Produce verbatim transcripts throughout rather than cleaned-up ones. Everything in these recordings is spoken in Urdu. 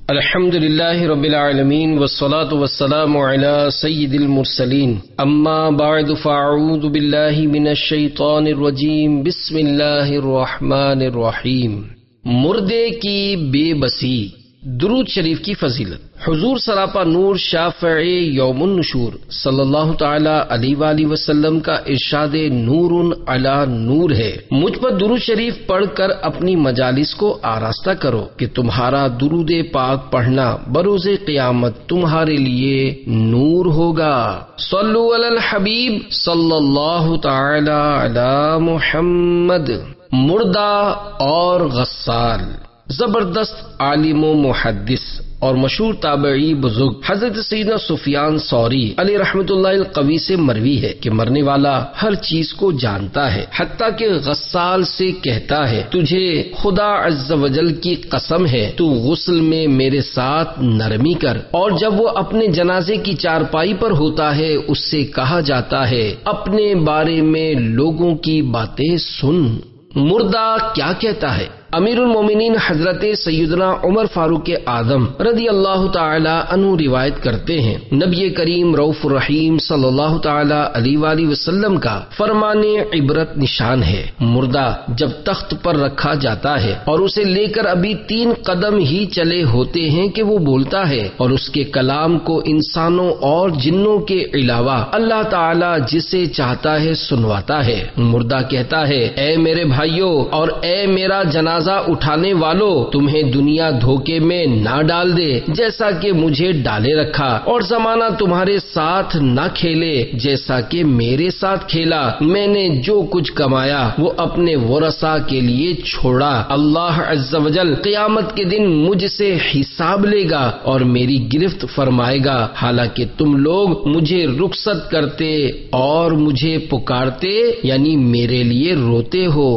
الحمد لله رب العالمين والصلاة والسلام على سيد المرسلين اما بعد فاعوذ بالله من الشیطان الرجیم بسم اللہ الرحمن الرحیم۔ مردے کی بے بسی، درود شریف کی فضیلت۔ حضور سراپا نور شافع یوم النشور صلی اللہ تعالی علیہ وآلہ وسلم کا ارشاد نور علی نور ہے، مجھ پر درود شریف پڑھ کر اپنی مجالس کو آراستہ کرو کہ تمہارا درود پاک پڑھنا بروز قیامت تمہارے لیے نور ہوگا۔ صلو علی الحبیب صلی اللہ تعالی علی محمد۔ مردہ اور غسال، زبردست عالم و محدث اور مشہور تابعی بزرگ حضرت سیدنا سفیان ثوری علیہ رحمۃ اللہ القوی سے مروی ہے کہ مرنے والا ہر چیز کو جانتا ہے، حتیٰ کہ غسال سے کہتا ہے تجھے خدا عز و جل کی قسم ہے تو غسل میں میرے ساتھ نرمی کر۔ اور جب وہ اپنے جنازے کی چارپائی پر ہوتا ہے اس سے کہا جاتا ہے اپنے بارے میں لوگوں کی باتیں سن۔ مردہ کیا کہتا ہے؟ امیر المومنین حضرت سیدنا عمر فاروق اعظم رضی اللہ تعالی عنہ روایت کرتے ہیں، نبی کریم رؤوف الرحیم صلی اللہ تعالی علیہ وآلہ وسلم کا فرمان عبرت نشان ہے، مردہ جب تخت پر رکھا جاتا ہے اور اسے لے کر ابھی تین قدم ہی چلے ہوتے ہیں کہ وہ بولتا ہے اور اس کے کلام کو انسانوں اور جنوں کے علاوہ اللہ تعالی جسے چاہتا ہے سنواتا ہے۔ مردہ کہتا ہے اے میرے بھائیوں اور اے میرا جنازہ اٹھانے والو، تمہیں دنیا دھوکے میں نہ ڈال دے جیسا کہ مجھے ڈالے رکھا، اور زمانہ تمہارے ساتھ نہ کھیلے جیسا کہ میرے ساتھ کھیلا۔ میں نے جو کچھ کمایا وہ اپنے ورثاء کے لیے چھوڑا۔ اللہ عز و جل قیامت کے دن مجھ سے حساب لے گا اور میری گرفت فرمائے گا، حالانکہ تم لوگ مجھے رخصت کرتے اور مجھے پکارتے یعنی میرے لیے روتے ہو۔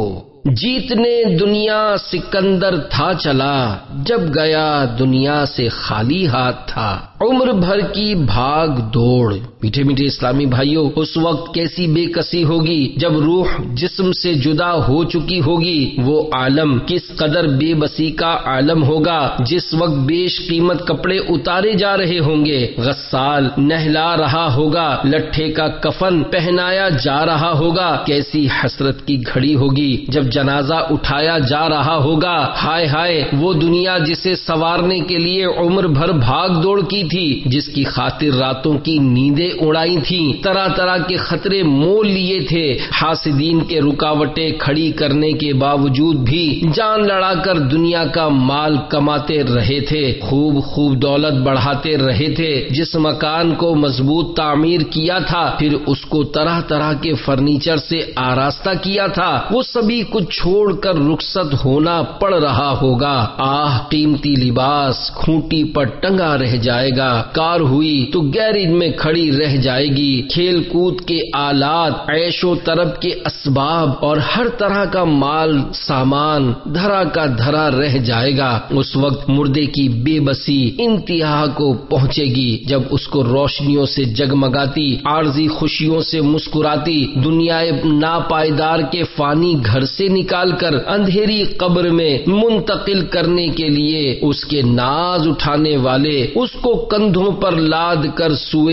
جیتنے دنیا سکندر تھا چلا، جب گیا دنیا سے خالی ہاتھ تھا۔ عمر بھر کی بھاگ دوڑ۔ میٹھے میٹھے اسلامی بھائیوں، اس وقت کیسی بے کسی ہوگی جب روح جسم سے جدا ہو چکی ہوگی۔ وہ عالم کس قدر بے بسی کا عالم ہوگا جس وقت بیش قیمت کپڑے اتارے جا رہے ہوں گے، غسال نہلا رہا ہوگا، لٹھے کا کفن پہنایا جا رہا ہوگا۔ کیسی حسرت کی گھڑی ہوگی جب جنازہ اٹھایا جا رہا ہوگا۔ ہائے ہائے وہ دنیا جسے سنوارنے کے لیے عمر بھر بھاگ دوڑ کی تھی، جس کی خاطر راتوں کی نیندیں اڑائی تھیں، طرح طرح کے خطرے مول لیے تھے، حاسدین کے رکاوٹیں کھڑی کرنے کے باوجود بھی جان لڑا کر دنیا کا مال کماتے رہے تھے، خوب خوب دولت بڑھاتے رہے تھے۔ جس مکان کو مضبوط تعمیر کیا تھا پھر اس کو طرح طرح کے فرنیچر سے آراستہ کیا تھا، وہ سبھی کچھ چھوڑ کر رخصت ہونا پڑ رہا ہوگا۔ آہ قیمتی لباس کھوٹی پر ٹنگا رہ جائے گا، کار ہوئی تو گیرج میں کھڑی رہ جائے گی، کھیل کود کے آلات، عیش و طرب کے اسباب اور ہر طرح کا مال سامان دھرا کا دھرا رہ جائے گا۔ اس وقت مردے کی بے بسی انتہا کو پہنچے گی جب اس کو روشنیوں سے جگمگاتی، عارضی خوشیوں سے مسکراتی دنیا ناپائیدار کے فانی گھر سے نکال کر اندھیری قبر میں منتقل کرنے کے لیے اس کے ناز اٹھانے والے اس کو کندھوں پر لاد کر سوئے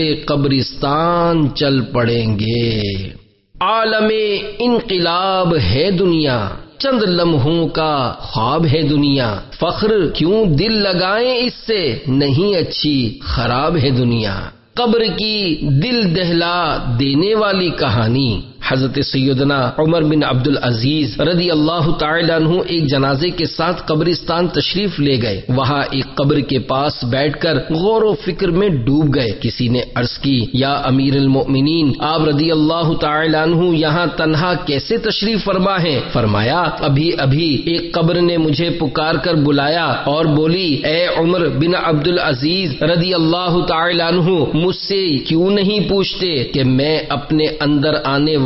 قبرستان چل پڑیں گے۔ عالم انقلاب ہے دنیا، چند لمحوں کا خواب ہے دنیا، فخر کیوں دل لگائیں اس سے، نہیں اچھی خراب ہے دنیا۔ قبر کی دل دہلا دینے والی کہانی۔ حضرت سیدنا عمر بن عبد العزیز رضی اللہ تعالی عنہ ایک جنازے کے ساتھ قبرستان تشریف لے گئے، وہاں ایک قبر کے پاس بیٹھ کر غور و فکر میں ڈوب گئے۔ کسی نے عرض کی یا امیر المؤمنین آپ رضی اللہ تعالی عنہ یہاں تنہا کیسے تشریف فرما ہیں؟ فرمایا ابھی ابھی ایک قبر نے مجھے پکار کر بلایا اور بولی اے عمر بن عبد العزیز رضی اللہ تعالی عنہ مجھ سے کیوں نہیں پوچھتے کہ میں اپنے اندر آنے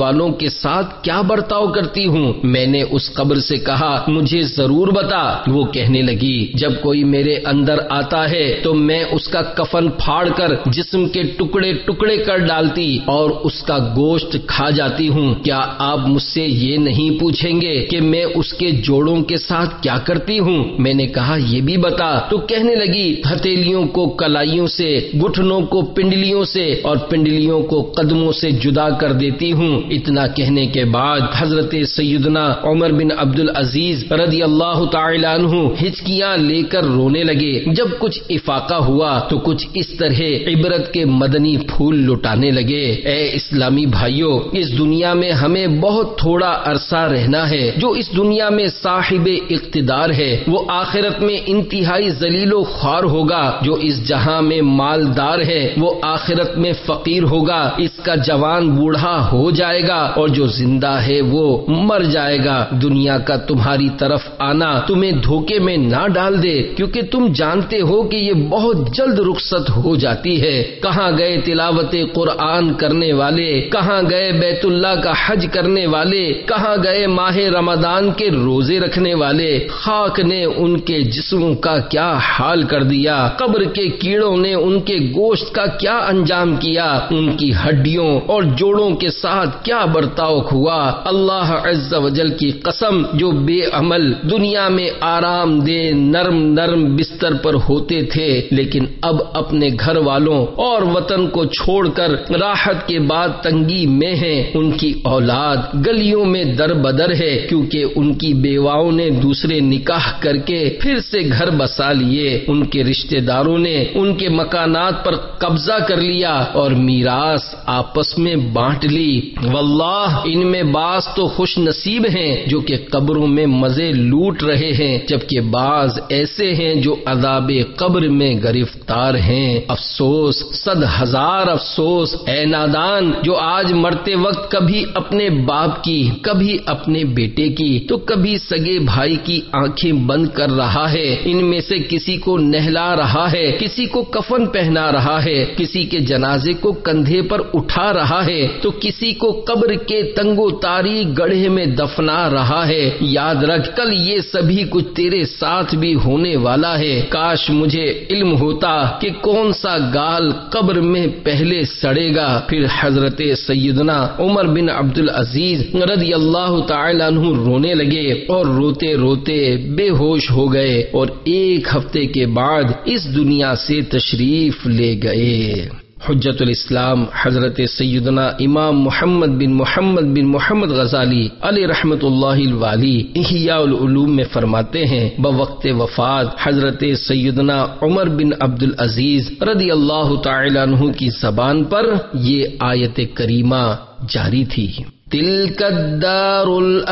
والوں کے ساتھ کیا برتاؤ کرتی ہوں؟ میں نے اس قبر سے کہا مجھے ضرور بتا۔ وہ کہنے لگی جب کوئی میرے اندر آتا ہے تو میں اس کا کفن پھاڑ کر جسم کے ٹکڑے ٹکڑے کر ڈالتی اور اس کا گوشت کھا جاتی ہوں۔ کیا آپ مجھ سے یہ نہیں پوچھیں گے کہ میں اس کے جوڑوں کے ساتھ کیا کرتی ہوں؟ میں نے کہا یہ بھی بتا۔ تو کہنے لگی ہتھیلیوں کو کلائیوں سے، گھٹنوں کو پنڈلیوں سے اور پنڈلیوں کو قدموں سے جدا کر دیتی ہوں۔ اتنا کہنے کے بعد حضرت سیدنا عمر بن عبد العزیز رضی اللہ تعالی عنہ ہچکیاں لے کر رونے لگے۔ جب کچھ افاقہ ہوا تو کچھ اس طرح عبرت کے مدنی پھول لٹانے لگے۔ اے اسلامی بھائیوں، اس دنیا میں ہمیں بہت تھوڑا عرصہ رہنا ہے۔ جو اس دنیا میں صاحب اقتدار ہے وہ آخرت میں انتہائی ذلیل و خوار ہوگا۔ جو اس جہاں میں مالدار ہے وہ آخرت میں فقیر ہوگا۔ اس کا جوان بوڑھا ہو جائے گا اور جو زندہ ہے وہ مر جائے گا۔ دنیا کا تمہاری طرف آنا تمہیں دھوکے میں نہ ڈال دے، کیونکہ تم جانتے ہو کہ یہ بہت جلد رخصت ہو جاتی ہے۔ کہاں گئے تلاوت قرآن کرنے والے؟ کہاں گئے بیت اللہ کا حج کرنے والے؟ کہاں گئے ماہ رمضان کے روزے رکھنے والے؟ خاک نے ان کے جسموں کا کیا حال کر دیا، قبر کے کیڑوں نے ان کے گوشت کا کیا انجام کیا، ان کی ہڈیوں اور جوڑوں کے ساتھ کیا برتاؤ ہوا۔ اللہ عز و جل کی قسم، جو بے عمل دنیا میں آرام دہ نرم نرم بستر پر ہوتے تھے لیکن اب اپنے گھر والوں اور وطن کو چھوڑ کر راحت کے بعد تنگی میں ہیں، ان کی اولاد گلیوں میں در بدر ہے، کیونکہ ان کی بیواؤں نے دوسرے نکاح کر کے پھر سے گھر بسا لیے، ان کے رشتہ داروں نے ان کے مکانات پر قبضہ کر لیا اور میراث آپس میں بانٹ لی۔ واللہ ان میں بعض تو خوش نصیب ہیں جو کہ قبروں میں مزے لوٹ رہے ہیں، جبکہ بعض ایسے ہیں جو عذاب قبر میں گرفتار ہیں۔ افسوس، صد ہزار افسوس، اے نادان جو آج مرتے وقت کبھی اپنے باپ کی، کبھی اپنے بیٹے کی تو کبھی سگے بھائی کی آنکھیں بند کر رہا ہے۔ ان میں سے کسی کو نہلا رہا ہے، کسی کو کفن پہنا رہا ہے، کسی کے جنازے کو کندھے پر اٹھا رہا ہے تو کسی کو قبر کے تنگو تاریک گڑھے میں دفنا رہا ہے۔ یاد رکھ کل یہ سبھی کچھ تیرے ساتھ بھی ہونے والا ہے۔ کاش مجھے علم ہوتا کہ کون سا گال قبر میں پہلے سڑے گا۔ پھر حضرت سیدنا عمر بن عبد العزیز رضی اللہ تعالی عنہ رونے لگے اور روتے روتے بے ہوش ہو گئے اور ایک ہفتے کے بعد اس دنیا سے تشریف لے گئے۔ حجت الاسلام حضرت سیدنا امام محمد بن محمد بن محمد غزالی علیہ رحمت اللہ الوالی احیاء العلوم میں فرماتے ہیں بوقت وفات حضرت سیدنا عمر بن عبد العزیز رضی اللہ تعالی عنہ کی زبان پر یہ آیت کریمہ جاری تھی۔ تلك الدار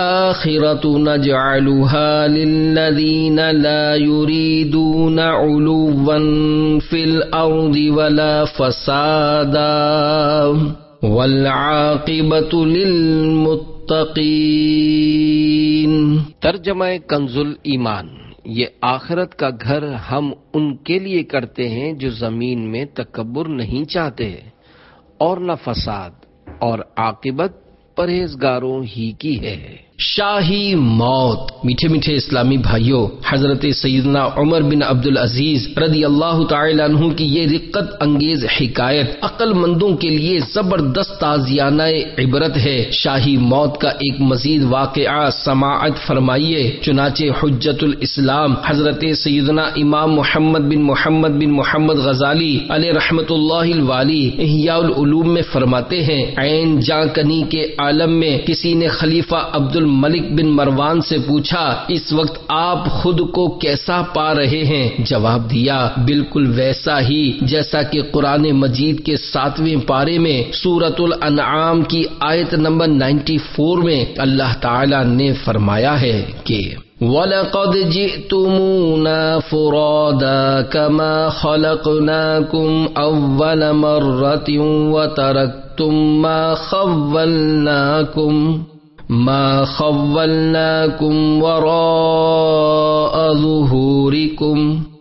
الآخرة نجعلها للذين لا يريدون علوا في الأرض ولا فسادا والعاقبة للمتقين۔ ترجمہ کنز ایمان۔ یہ آخرت کا گھر ہم ان کے لیے کرتے ہیں جو زمین میں تکبر نہیں چاہتے اور نہ فساد، اور عاقبت پرہیزگاروں ہی کی ہے۔ شاہی موت۔ میٹھے میٹھے اسلامی بھائیوں، حضرت سیدنا عمر بن عبد العزیز رضی اللہ تعالی عنہ کی یہ رقت انگیز حکایت عقل مندوں کے لیے زبردست تازیانہ عبرت ہے۔ شاہی موت کا ایک مزید واقعہ سماعت فرمائیے۔ چنانچہ حجت الاسلام حضرت سیدنا امام محمد بن محمد بن محمد غزالی علیہ رحمت اللہ الوالی احیاء العلوم میں فرماتے ہیں، عین جاں کنی کے عالم میں کسی نے خلیفہ عبد ملک بن مروان سے پوچھا، اس وقت آپ خود کو کیسا پا رہے ہیں؟ جواب دیا، بالکل ویسا ہی جیسا کہ قرآن مجید کے ساتویں پارے میں سورۃ الانعام کی آیت نمبر چورانوے میں اللہ تعالی نے فرمایا ہے کہ وَلَقَدْ جِئْتُمُونَا فُرَادَى كَمَا خَلَقْنَاكُمْ أَوَّلَ مَرَّةٍ وَتَرَكْتُمْ مَا خَوَّلْنَاكُمْ ما خولناكم وراء ظهوركم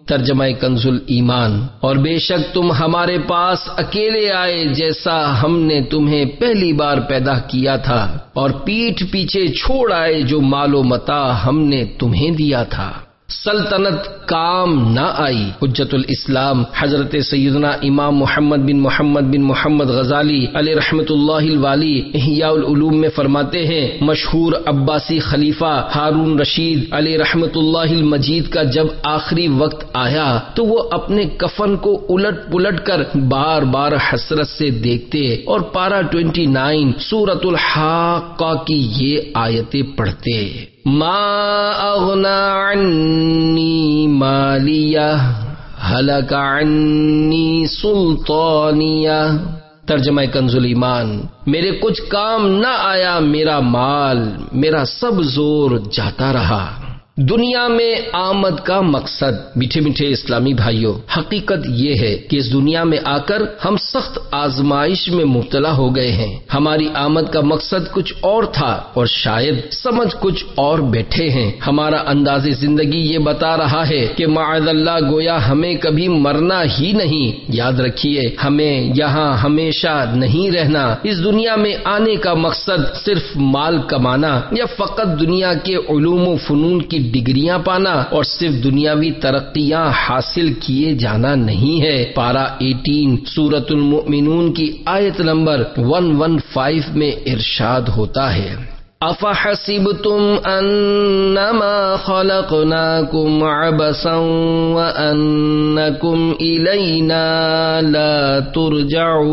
ترجمہ کنز ایمان، اور بے شک تم ہمارے پاس اکیلے آئے جیسا ہم نے تمہیں پہلی بار پیدا کیا تھا، اور پیٹھ پیچھے چھوڑ آئے جو مال و متاع ہم نے تمہیں دیا تھا۔ سلطنت کام نہ آئی۔ حجت الاسلام حضرت سیدنا امام محمد بن محمد بن محمد غزالی علیہ رحمت اللہ الوالی احیاء العلوم میں فرماتے ہیں، مشہور عباسی خلیفہ ہارون رشید علیہ رحمت اللہ المجید کا جب آخری وقت آیا تو وہ اپنے کفن کو الٹ پلٹ کر بار بار حسرت سے دیکھتے اور پارہ ٹوینٹی نائن سورۃ الحاقہ کی یہ آیتیں پڑھتے، ما اغنا عنی مالیہ ہلک عنی سلطانیہ۔ ترجمہ کنز ایمان، میرے کچھ کام نہ آیا میرا مال، میرا سب زور جاتا رہا۔ دنیا میں آمد کا مقصد، میٹھے میٹھے اسلامی بھائیوں، حقیقت یہ ہے کہ اس دنیا میں آ کر ہم سخت آزمائش میں مبتلا ہو گئے ہیں۔ ہماری آمد کا مقصد کچھ اور تھا اور شاید سمجھ کچھ اور بیٹھے ہیں۔ ہمارا انداز زندگی یہ بتا رہا ہے کہ معاذ اللہ گویا ہمیں کبھی مرنا ہی نہیں۔ یاد رکھیے، ہمیں یہاں ہمیشہ نہیں رہنا۔ اس دنیا میں آنے کا مقصد صرف مال کمانا یا فقط دنیا کے علوم و فنون کی ڈگریاں پانا اور صرف دنیاوی ترقیاں حاصل کیے جانا نہیں ہے۔ پارہ اٹھارہ سورۃ المؤمنون کی آیت نمبر ایک سو پندرہ میں ارشاد ہوتا ہے، افحسبتم انما خلقناکم عبثا وانکم الینا لا ترجعون۔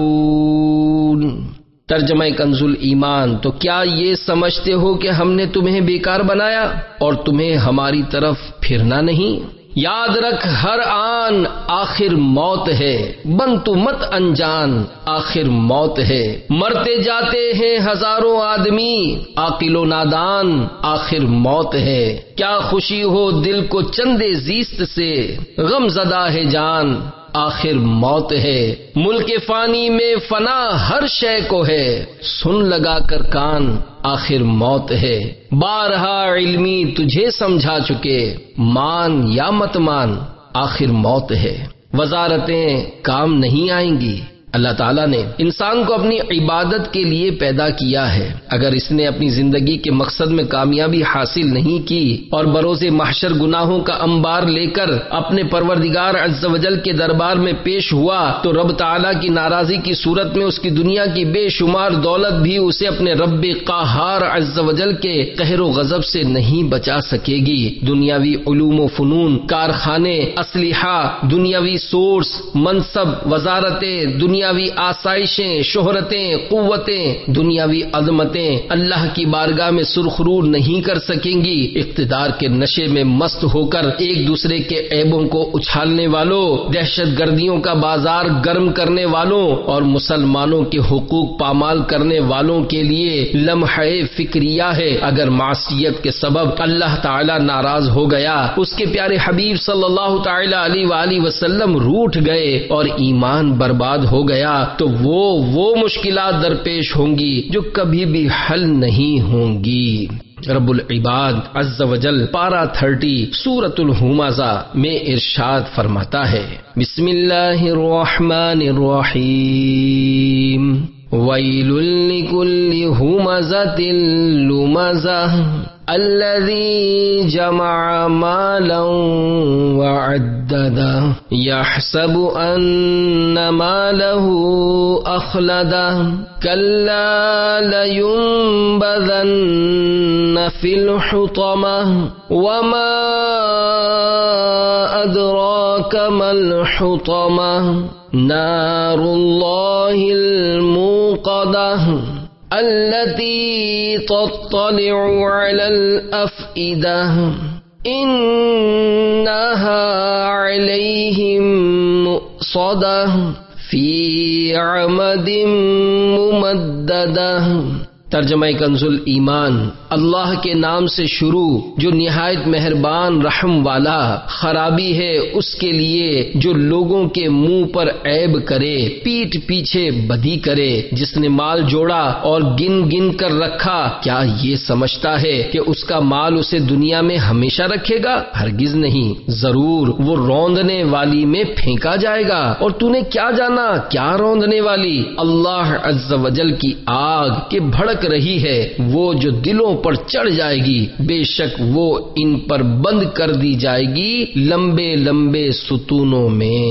ترجمہ کنز ایمان، تو کیا یہ سمجھتے ہو کہ ہم نے تمہیں بیکار بنایا اور تمہیں ہماری طرف پھرنا نہیں؟ یاد رکھ، ہر آن آخر موت ہے، بن تو مت انجان آخر موت ہے۔ مرتے جاتے ہیں ہزاروں آدمی، عاقل و نادان آخر موت ہے۔ کیا خوشی ہو دل کو چندے زیست سے، غم زدہ ہے جان آخر موت ہے۔ ملک فانی میں فنا ہر شے کو ہے، سن لگا کر کان آخر موت ہے۔ بارہا علمی تجھے سمجھا چکے، مان یا مت مان آخر موت ہے۔ وزارتیں کام نہیں آئیں گی۔ اللہ تعالیٰ نے انسان کو اپنی عبادت کے لیے پیدا کیا ہے۔ اگر اس نے اپنی زندگی کے مقصد میں کامیابی حاصل نہیں کی اور بروز محشر گناہوں کا انبار لے کر اپنے پروردگار عز و جل کے دربار میں پیش ہوا تو رب تعالیٰ کی ناراضی کی صورت میں اس کی دنیا کی بے شمار دولت بھی اسے اپنے رب قہار عز و جل کے قہر و غضب سے نہیں بچا سکے گی۔ دنیاوی علوم و فنون، کارخانے، اسلحہ، دنیاوی سورس، منصب، وزارتیں، دنیا دنیاوی آسائشیں، شہرتیں، قوتیں، دنیاوی عظمتیں اللہ کی بارگاہ میں سرخرو نہیں کر سکیں گی۔ اقتدار کے نشے میں مست ہو کر ایک دوسرے کے عیبوں کو اچھالنے والوں، دہشت گردیوں کا بازار گرم کرنے والوں اور مسلمانوں کے حقوق پامال کرنے والوں کے لیے لمحہ فکریہ ہے۔ اگر معصیت کے سبب اللہ تعالی ناراض ہو گیا، اس کے پیارے حبیب صلی اللہ تعالی علیہ وآلہ وسلم روٹھ گئے اور ایمان برباد ہو گیا تو وہ وہ مشکلات درپیش ہوں گی جو کبھی بھی حل نہیں ہوں گی۔ رب العباد عز و جل پارہ تھرٹی سورۃ الہمزہ میں ارشاد فرماتا ہے، بسم اللہ الرحمن الرحیم، ویل لکل ہمزۃ لمزہ الذی جمع مالا وعددہ یحسب ان مالہ اخلدہ کلا لینبذن فی الحطمہ وما ادراک ما الحطمہ نار اللہ الموقدہ التي تطلع على الأفئدة إنها عليهم مؤصدة في عمد ممددة ترجمہ کنزل ایمان۔ اللہ کے نام سے شروع جو نہایت مہربان رحم والا۔ خرابی ہے اس کے لیے جو لوگوں کے منہ پر عیب کرے، پیٹ پیچھے بدی کرے۔ جس نے مال جوڑا اور گن گن کر رکھا، کیا یہ سمجھتا ہے کہ اس کا مال اسے دنیا میں ہمیشہ رکھے گا؟ ہرگز نہیں، ضرور وہ روندنے والی میں پھینکا جائے گا۔ اور تو نے کیا جانا کیا روندنے والی؟ اللہ عز و جل کی آگ کہ بھڑک رہی ہے، وہ جو دلوں پر چڑھ جائے گی، بے شک وہ ان پر بند کر دی جائے گی لمبے لمبے ستونوں میں۔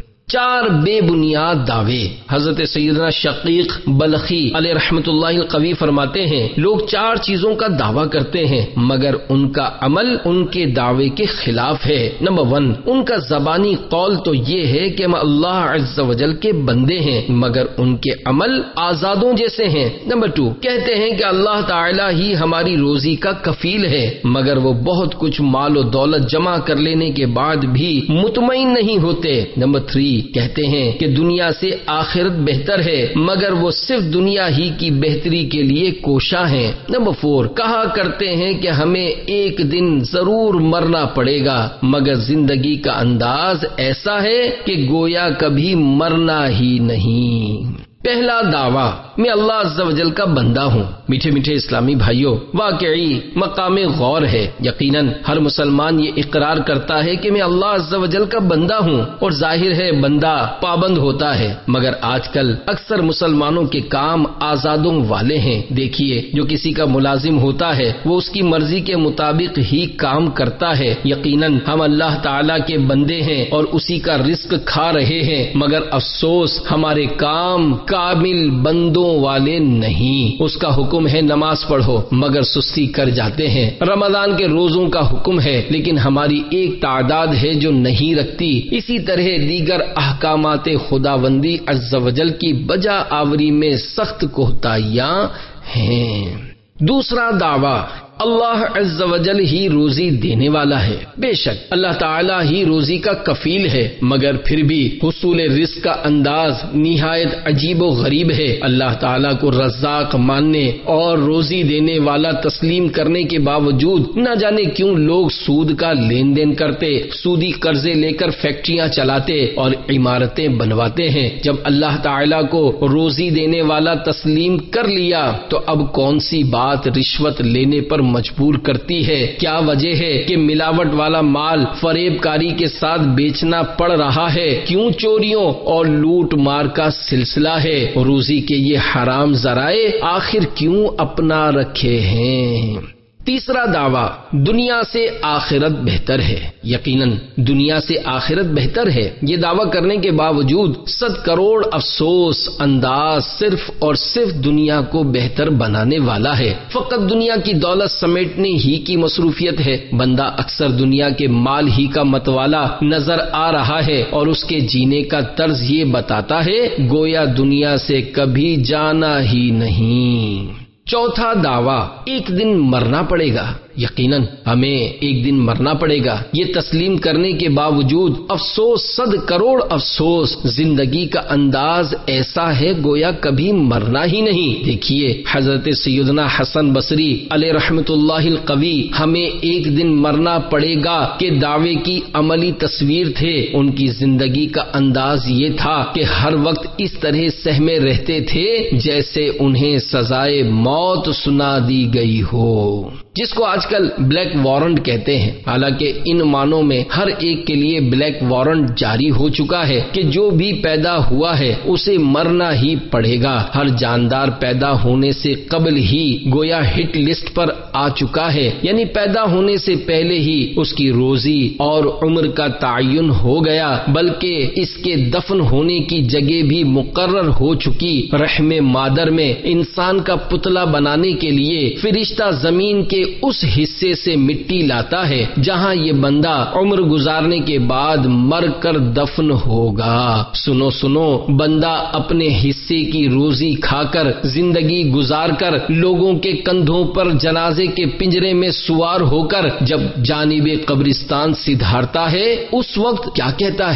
چار بے بنیاد دعوے۔ حضرت سیدنا شقیق بلخی علیہ رحمت اللہ القوی فرماتے ہیں، لوگ چار چیزوں کا دعویٰ کرتے ہیں مگر ان کا عمل ان کے دعوے کے خلاف ہے۔ نمبر ون، ان کا زبانی قول تو یہ ہے کہ ہم اللہ عز و جل کے بندے ہیں مگر ان کے عمل آزادوں جیسے ہیں۔ نمبر ٹو، کہتے ہیں کہ اللہ تعالی ہی ہماری روزی کا کفیل ہے مگر وہ بہت کچھ مال و دولت جمع کر لینے کے بعد بھی مطمئن نہیں ہوتے۔ نمبر تھری، کہتے ہیں کہ دنیا سے آخرت بہتر ہے مگر وہ صرف دنیا ہی کی بہتری کے لیے کوشاں ہیں۔ نمبر فور، کہا کرتے ہیں کہ ہمیں ایک دن ضرور مرنا پڑے گا مگر زندگی کا انداز ایسا ہے کہ گویا کبھی مرنا ہی نہیں۔ پہلا دعویٰ، میں اللہ عز و جل کا بندہ ہوں۔ میٹھے میٹھے اسلامی بھائیوں، واقعی مقام غور ہے۔ یقیناً ہر مسلمان یہ اقرار کرتا ہے کہ میں اللہ عز و جل کا بندہ ہوں، اور ظاہر ہے بندہ پابند ہوتا ہے مگر آج کل اکثر مسلمانوں کے کام آزادوں والے ہیں۔ دیکھیے، جو کسی کا ملازم ہوتا ہے وہ اس کی مرضی کے مطابق ہی کام کرتا ہے۔ یقیناً ہم اللہ تعالیٰ کے بندے ہیں اور اسی کا رزق کھا رہے ہیں مگر افسوس ہمارے کام کامل بندوں والے نہیں۔ اس کا حکم ہے نماز پڑھو مگر سستی کر جاتے ہیں۔ رمضان کے روزوں کا حکم ہے لیکن ہماری ایک تعداد ہے جو نہیں رکھتی۔ اسی طرح دیگر احکامات خداوندی عز و جل کی بجا آوری میں سخت کوتاہیاں ہیں۔ دوسرا دعویٰ، اللہ عز و جل ہی روزی دینے والا ہے۔ بے شک اللہ تعالی ہی روزی کا کفیل ہے مگر پھر بھی حصول رزق کا انداز نہایت عجیب و غریب ہے۔ اللہ تعالیٰ کو رزاق ماننے اور روزی دینے والا تسلیم کرنے کے باوجود نہ جانے کیوں لوگ سود کا لین دین کرتے، سودی قرضے لے کر فیکٹریاں چلاتے اور عمارتیں بنواتے ہیں۔ جب اللہ تعالیٰ کو روزی دینے والا تسلیم کر لیا تو اب کون سی بات رشوت لینے پر مجبور کرتی ہے؟ کیا وجہ ہے کہ ملاوٹ والا مال فریب کاری کے ساتھ بیچنا پڑ رہا ہے؟ کیوں چوریوں اور لوٹ مار کا سلسلہ ہے؟ روزی کے یہ حرام ذرائع آخر کیوں اپنا رکھے ہیں؟ تیسرا دعویٰ، دنیا سے آخرت بہتر ہے۔ یقیناً دنیا سے آخرت بہتر ہے۔ یہ دعویٰ کرنے کے باوجود صد کروڑ افسوس انداز صرف اور صرف دنیا کو بہتر بنانے والا ہے۔ فقط دنیا کی دولت سمیٹنے ہی کی مصروفیت ہے۔ بندہ اکثر دنیا کے مال ہی کا متوالا نظر آ رہا ہے اور اس کے جینے کا طرز یہ بتاتا ہے گویا دنیا سے کبھی جانا ہی نہیں۔ چوتھا دعویٰ، ایک دن مرنا پڑے گا۔ یقیناً ہمیں ایک دن مرنا پڑے گا۔ یہ تسلیم کرنے کے باوجود افسوس، صد کروڑ افسوس، زندگی کا انداز ایسا ہے گویا کبھی مرنا ہی نہیں۔ دیکھیے، حضرت سیدنا حسن بصری علیہ رحمت اللہ القوی ہمیں ایک دن مرنا پڑے گا کہ دعوے کی عملی تصویر تھے۔ ان کی زندگی کا انداز یہ تھا کہ ہر وقت اس طرح سہمے رہتے تھے جیسے انہیں سزائے موت سنا دی گئی ہو، جس کو آج کل بلیک وارنٹ کہتے ہیں۔ حالانکہ ان معنوں میں ہر ایک کے لیے بلیک وارنٹ جاری ہو چکا ہے کہ جو بھی پیدا ہوا ہے اسے مرنا ہی پڑے گا۔ ہر جاندار پیدا ہونے سے قبل ہی گویا ہٹ لسٹ پر آ چکا ہے، یعنی پیدا ہونے سے پہلے ہی اس کی روزی اور عمر کا تعین ہو گیا، بلکہ اس کے دفن ہونے کی جگہ بھی مقرر ہو چکی۔ رحم مادر میں انسان کا پتلا بنانے کے لیے فرشتہ زمین کے اس حصے سے مٹی لاتا ہے جہاں یہ بندہ عمر گزارنے کے بعد مر کر دفن ہوگا۔ سنو سنو، بندہ اپنے حصے کی روزی کھا کر، زندگی گزار کر، لوگوں کے کندھوں پر جنازے کے پنجرے میں سوار ہو کر جب جانب قبرستان سدھارتا ہے اس وقت کیا کہتا ہے؟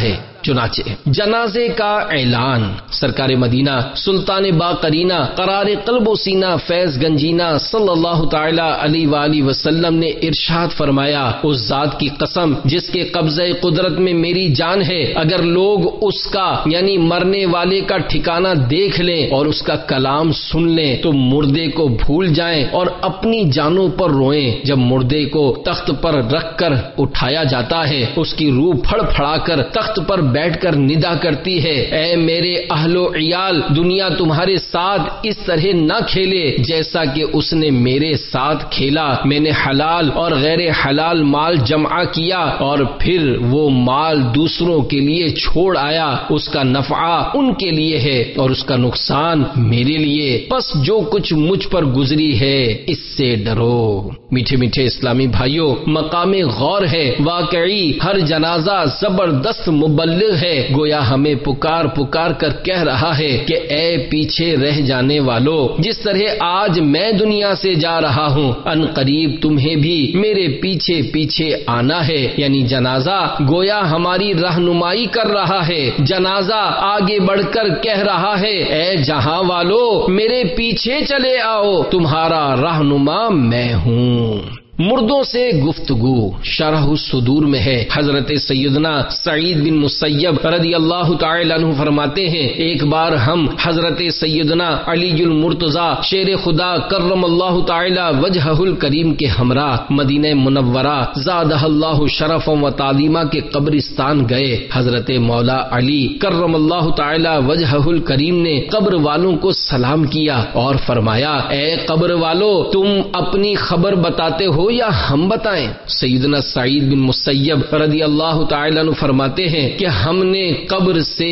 چنانچہ جنازے کا اعلان سرکار مدینہ سلطان باقرینہ قرار قلب و سینہ فیض گنجینہ صلی اللہ تعالی علیہ وآلہ وسلم نے ارشاد فرمایا، اس ذات کی قسم جس کے قبضہ قدرت میں میری جان ہے، اگر لوگ اس کا یعنی مرنے والے کا ٹھکانہ دیکھ لیں اور اس کا کلام سن لیں تو مردے کو بھول جائیں اور اپنی جانوں پر روئیں۔ جب مردے کو تخت پر رکھ کر اٹھایا جاتا ہے، اس کی روح پھڑ پھڑا کر تخت پر بیٹھ کر ندا کرتی ہے، اے میرے اہل و عیال، دنیا تمہارے ساتھ اس طرح نہ کھیلے جیسا کہ اس نے میرے ساتھ کھیلا۔ میں نے حلال اور غیر حلال مال جمع کیا اور پھر وہ مال دوسروں کے لیے چھوڑ آیا، اس کا نفع ان کے لیے ہے اور اس کا نقصان میرے لیے، بس جو کچھ مجھ پر گزری ہے اس سے ڈرو۔ میٹھے میٹھے اسلامی بھائیوں، مقام غور ہے، واقعی ہر جنازہ زبردست مبلغ ہے، گویا ہمیں پکار پکار کر کہہ رہا ہے کہ اے پیچھے رہ جانے والو، جس طرح آج میں دنیا سے جا رہا ہوں، ان قریب تمہیں بھی میرے پیچھے پیچھے آنا ہے۔ یعنی جنازہ گویا ہماری رہنمائی کر رہا ہے، جنازہ آگے بڑھ کر کہہ رہا ہے، اے جہاں والو میرے پیچھے چلے آؤ، تمہارا رہنما میں ہوں۔ مردوں سے گفتگو شرح الصدور میں ہے، حضرت سیدنا سعید بن مسیب رضی اللہ تعالی عنہ فرماتے ہیں، ایک بار ہم حضرت سیدنا علی المرتضی شیر خدا کرم اللہ تعالی وجہہ الکریم کے ہمراہ مدینہ منورہ زادہ اللہ شرف و تعلیمہ کے قبرستان گئے۔ حضرت مولا علی کرم اللہ تعالی وجہہ الکریم نے قبر والوں کو سلام کیا اور فرمایا، اے قبر والو، تم اپنی خبر بتاتے ہو یا ہم بتائیں؟ سیدنا سعید بن مسیب رضی اللہ تعالیٰ عنہ فرماتے ہیں کہ ہم نے قبر سے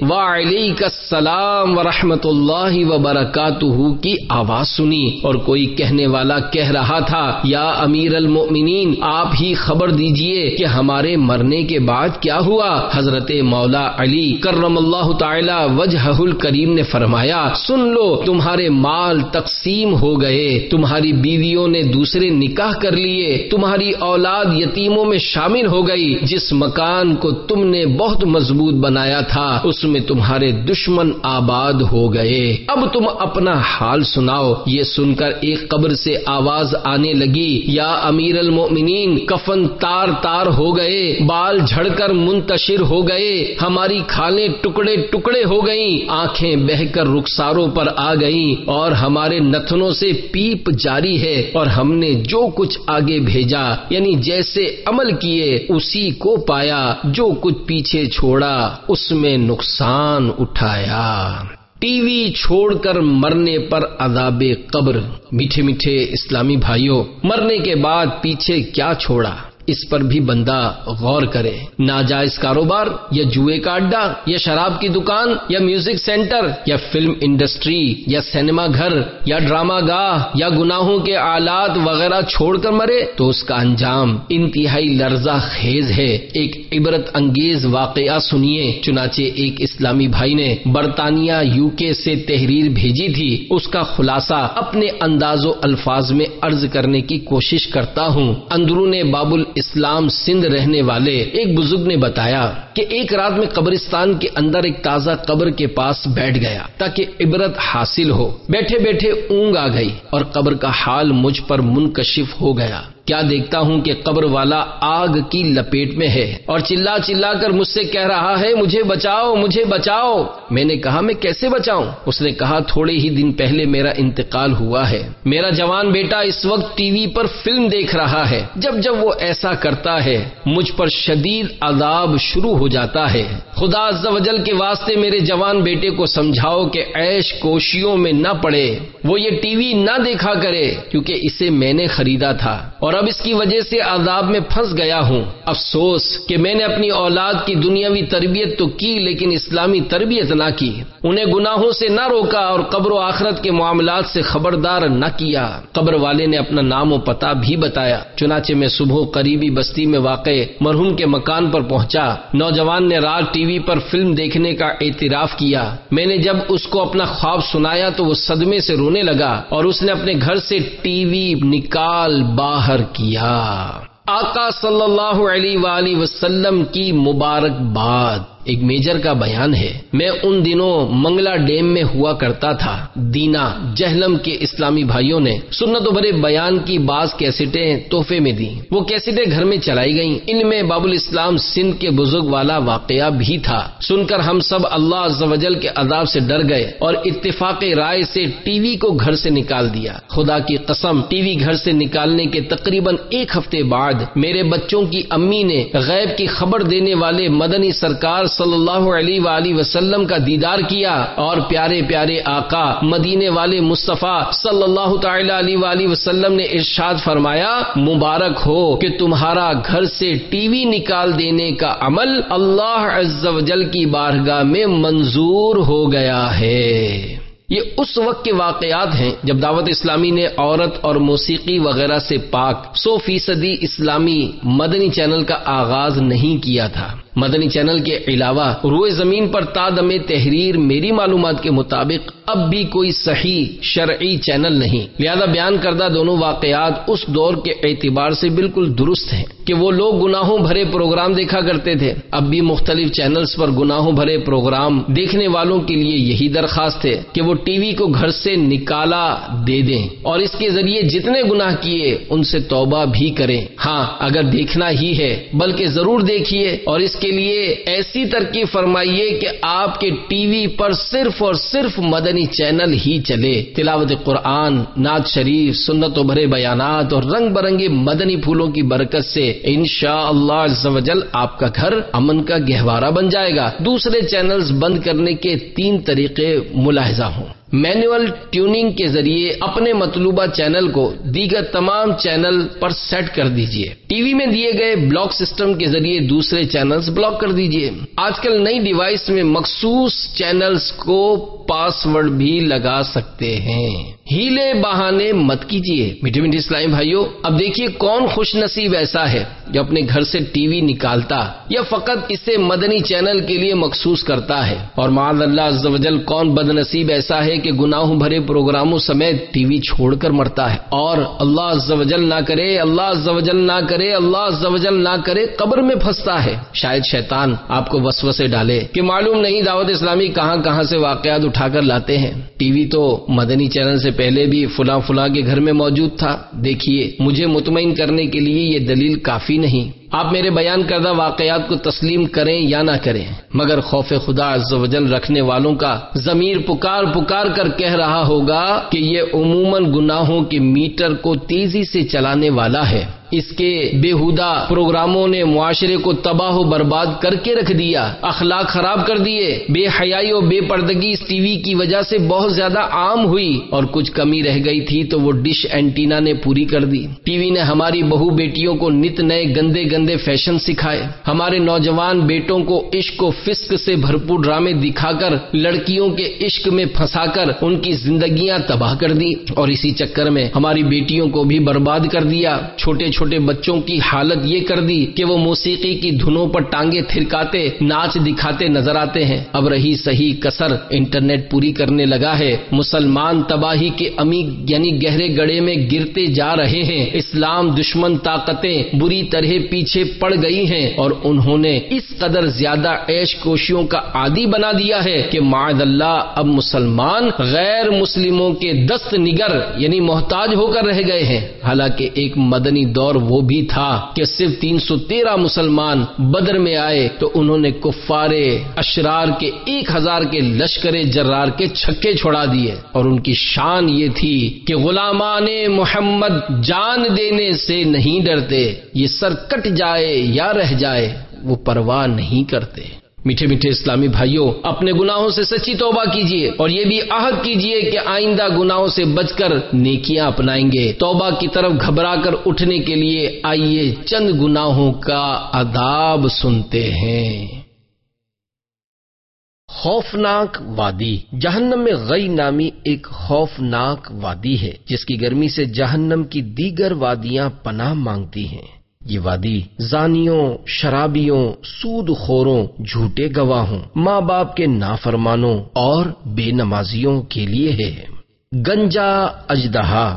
وعلیک السلام ورحمۃ اللہ وبرکاتہ کی آواز سنی اور کوئی کہنے والا کہہ رہا تھا، یا امیر المؤمنین، آپ ہی خبر دیجئے کہ ہمارے مرنے کے بعد کیا ہوا؟ حضرت مولا علی کرم اللہ تعالی وجہہ الکریم نے فرمایا، سن لو، تمہارے مال تقسیم ہو گئے، تمہاری بیویوں نے دوسرے نکاح کر لیے، تمہاری اولاد یتیموں میں شامل ہو گئی، جس مکان کو تم نے بہت مضبوط بنایا تھا اس میں تمہارے دشمن آباد ہو گئے، اب تم اپنا حال سناؤ۔ یہ سن کر ایک قبر سے آواز آنے لگی، یا امیر المؤمنین، کفن تار تار ہو گئے، بال جھڑ کر منتشر ہو گئے، ہماری کھالیں ٹکڑے ٹکڑے ہو گئیں، آنکھیں بہہ کر رخساروں پر آ گئیں اور ہمارے نتنوں سے پیپ جاری ہے، اور ہم نے جو کچھ آگے بھیجا یعنی جیسے عمل کیے اسی کو پایا، جو کچھ پیچھے چھوڑا اس میں نقصان اٹھایا۔ ٹی وی چھوڑ کر مرنے پر عذاب قبر۔ میٹھے میٹھے اسلامی بھائیوں، مرنے کے بعد پیچھے کیا چھوڑا، اس پر بھی بندہ غور کرے۔ ناجائز کاروبار یا جوئے کا اڈا یا شراب کی دکان یا میوزک سینٹر یا فلم انڈسٹری یا سینما گھر یا ڈرامہ گاہ یا گناہوں کے آلات وغیرہ چھوڑ کر مرے تو اس کا انجام انتہائی لرزہ خیز ہے۔ ایک عبرت انگیز واقعہ سنیے۔ چنانچہ ایک اسلامی بھائی نے برطانیہ یو کے سے تحریر بھیجی تھی، اس کا خلاصہ اپنے انداز و الفاظ میں عرض کرنے کی کوشش کرتا ہوں۔ اندرون باب اسلام سندھ رہنے والے ایک بزرگ نے بتایا کہ ایک رات میں قبرستان کے اندر ایک تازہ قبر کے پاس بیٹھ گیا تاکہ عبرت حاصل ہو۔ بیٹھے بیٹھے اونگ آ گئی اور قبر کا حال مجھ پر منکشف ہو گیا۔ کیا دیکھتا ہوں کہ قبر والا آگ کی لپیٹ میں ہے اور چلا چلا کر مجھ سے کہہ رہا ہے، مجھے بچاؤ، مجھے بچاؤ۔ میں نے کہا، میں کیسے بچاؤں؟ اس نے کہا، تھوڑے ہی دن پہلے میرا انتقال ہوا ہے، میرا جوان بیٹا اس وقت ٹی وی پر فلم دیکھ رہا ہے، جب جب وہ ایسا کرتا ہے مجھ پر شدید عذاب شروع ہو جاتا ہے۔ خدا عز و جل کے واسطے میرے جوان بیٹے کو سمجھاؤ کہ عیش کوشیوں میں نہ پڑے، وہ یہ ٹی وی نہ دیکھا کرے کیونکہ اسے میں نے خریدا تھا اور اب اس کی وجہ سے عذاب میں پھنس گیا ہوں۔ افسوس کہ میں نے اپنی اولاد کی دنیاوی تربیت تو کی لیکن اسلامی تربیت نہ کی، انہیں گناہوں سے نہ روکا اور قبر و آخرت کے معاملات سے خبردار نہ کیا۔ قبر والے نے اپنا نام و پتہ بھی بتایا۔ چنانچہ میں صبح قریبی بستی میں واقع مرحوم کے مکان پر پہنچا۔ نوجوان نے رات ٹی وی پر فلم دیکھنے کا اعتراف کیا۔ میں نے جب اس کو اپنا خواب سنایا تو وہ صدمے سے رونے لگا اور اس نے اپنے گھر سے ٹی وی نکال باہر کیا۔ آقا صلی اللہ علیہ وآلہ وسلم کی مبارک باد۔ ایک میجر کا بیان ہے، میں ان دنوں منگلا ڈیم میں ہوا کرتا تھا۔ دینا جہلم کے اسلامی بھائیوں نے سنت و بھرے بیان کی بعض کیسٹیں تحفے میں دی۔ وہ کیسٹیں گھر میں چلائی گئیں۔ ان میں باب الاسلام سندھ کے بزرگ والا واقعہ بھی تھا۔ سن کر ہم سب اللہ عز و جل کے عذاب سے ڈر گئے اور اتفاق رائے سے ٹی وی کو گھر سے نکال دیا۔ خدا کی قسم، ٹی وی گھر سے نکالنے کے تقریباً ایک ہفتے بعد میرے بچوں کی امی نے غیب کی خبر دینے والے مدنی سرکار صلی اللہ علیہ وآلہ وسلم کا دیدار کیا اور پیارے پیارے آقا مدینے والے مصطفیٰ صلی اللہ تعالی علیہ وآلہ وسلم نے ارشاد فرمایا، مبارک ہو کہ تمہارا گھر سے ٹی وی نکال دینے کا عمل اللہ عز و جل کی بارگاہ میں منظور ہو گیا ہے۔ یہ اس وقت کے واقعات ہیں جب دعوت اسلامی نے عورت اور موسیقی وغیرہ سے پاک سو فیصدی اسلامی مدنی چینل کا آغاز نہیں کیا تھا۔ مدنی چینل کے علاوہ روئے زمین پر تا دم تحریر میری معلومات کے مطابق اب بھی کوئی صحیح شرعی چینل نہیں، لہذا بیان کردہ دونوں واقعات اس دور کے اعتبار سے بالکل درست ہیں کہ وہ لوگ گناہوں بھرے پروگرام دیکھا کرتے تھے۔ اب بھی مختلف چینلز پر گناہوں بھرے پروگرام دیکھنے والوں کے لیے یہی درخواست ہے کہ وہ ٹی وی کو گھر سے نکالا دے دیں اور اس کے ذریعے جتنے گناہ کیے ان سے توبہ بھی کریں۔ ہاں، اگر دیکھنا ہی ہے بلکہ ضرور دیکھیے اور اس کے لیے ایسی ترکیب فرمائیے کہ آپ کے ٹی وی پر صرف اور صرف مدنی چینل ہی چلے۔ تلاوت قرآن، نعت شریف، سنت و بھرے بیانات اور رنگ برنگے مدنی پھولوں کی برکت سے انشاءاللہ عز و جل آپ کا گھر امن کا گہوارہ بن جائے گا۔ دوسرے چینلز بند کرنے کے تین طریقے ملاحظہ ہوں۔ مینول ٹیوننگ کے ذریعے اپنے مطلوبہ چینل کو دیگر تمام چینل پر سیٹ کر دیجئے۔ ٹی وی میں دیے گئے بلاک سسٹم کے ذریعے دوسرے چینلز بلاک کر دیجئے۔ آج کل نئی ڈیوائس میں مخصوص چینلز کو پاس ورڈ بھی لگا سکتے ہیں۔ ہیلے بہانے مت کیجیے میٹھے میٹھے اسلامی بھائیوں۔ اب دیکھیے کون خوش نصیب ایسا ہے جو اپنے گھر سے ٹی وی نکالتا یا فقط اسے مدنی چینل کے لیے مخصوص کرتا ہے، اور معاذ اللہ عز و جل کون بد نصیب ایسا ہے کہ گناہوں بھرے پروگراموں سمیت ٹی وی چھوڑ کر مرتا ہے، اور اللہ عز و جل نہ کرے اللہ عز و جل نہ کرے اللہ عز و جل نہ کرے قبر میں پھنستا ہے۔ شاید شیطان آپ کو وسوسے ڈالے کہ معلوم نہیں دعوت اسلامی کہاں کہاں سے واقعات اٹھا کر لاتے ہیں۔ ٹی وی تو مدنی چینل سے پہلے بھی فلاں فلاں کے گھر میں موجود تھا۔ دیکھیے، مجھے مطمئن کرنے کے لیے یہ دلیل کافی نہیں۔ آپ میرے بیان کردہ واقعات کو تسلیم کریں یا نہ کریں، مگر خوف خدا عز و جل رکھنے والوں کا ضمیر پکار پکار کر کہہ رہا ہوگا کہ یہ عموماً گناہوں کے میٹر کو تیزی سے چلانے والا ہے۔ اس کے بےہودہ پروگراموں نے معاشرے کو تباہ و برباد کر کے رکھ دیا، اخلاق خراب کر دیے۔ بے حیائی و بے پردگی اس ٹی وی کی وجہ سے بہت زیادہ عام ہوئی، اور کچھ کمی رہ گئی تھی تو وہ ڈش اینٹینا نے پوری کر دی۔ ٹی وی نے ہماری بہو بیٹیوں کو نت نئے گندے گندے فیشن سکھائے، ہمارے نوجوان بیٹوں کو عشق و فسق سے بھرپور ڈرامے دکھا کر لڑکیوں کے عشق میں پھنسا کر ان کی زندگیاں تباہ کر دی، اور اسی چکر میں ہماری بیٹیوں کو بھی برباد کر دیا۔ چھوٹے چھوٹے بچوں کی حالت یہ کر دی کہ وہ موسیقی کی دھنوں پر ٹانگیں تھرکاتے ناچ دکھاتے نظر آتے ہیں۔ اب رہی صحیح کسر انٹرنیٹ پوری کرنے لگا ہے۔ مسلمان تباہی کے عمیق یعنی گہرے گڑھے میں گرتے جا رہے ہیں۔ اسلام دشمن طاقتیں بری طرح پیچھے پڑ گئی ہیں، اور انہوں نے اس قدر زیادہ عیش کوشیوں کا عادی بنا دیا ہے کہ معاذ اللہ اب مسلمان غیر مسلموں کے دست نگر یعنی محتاج ہو کر رہ گئے ہیں۔ حالانکہ ایک مدنی دور وہ بھی تھا کہ صرف تین سو تیرہ مسلمان بدر میں آئے تو انہوں نے کفار اشرار کے ایک ہزار کے لشکر جرار کے چھکے چھوڑا دیے، اور ان کی شان یہ تھی کہ غلامان محمد جان دینے سے نہیں ڈرتے، یہ سر کٹ جائے یا رہ جائے وہ پرواہ نہیں کرتے۔ میٹھے میٹھے اسلامی بھائیوں، اپنے گناہوں سے سچی توبہ کیجیے اور یہ بھی عہد کیجیے کہ آئندہ گناہوں سے بچ کر نیکیاں اپنائیں گے۔ توبہ کی طرف گھبرا کر اٹھنے کے لیے آئیے چند گناہوں کا آداب سنتے ہیں۔ خوفناک وادی۔ جہنم میں غی نامی ایک خوفناک وادی ہے جس کی گرمی سے جہنم کی دیگر وادیاں پناہ مانگتی ہیں۔ یہ وادی زانیوں، شرابیوں، سود خوروں، جھوٹے گواہوں، ماں باپ کے نافرمانوں اور بے نمازیوں کے لیے ہے۔ گنجا اژدہا۔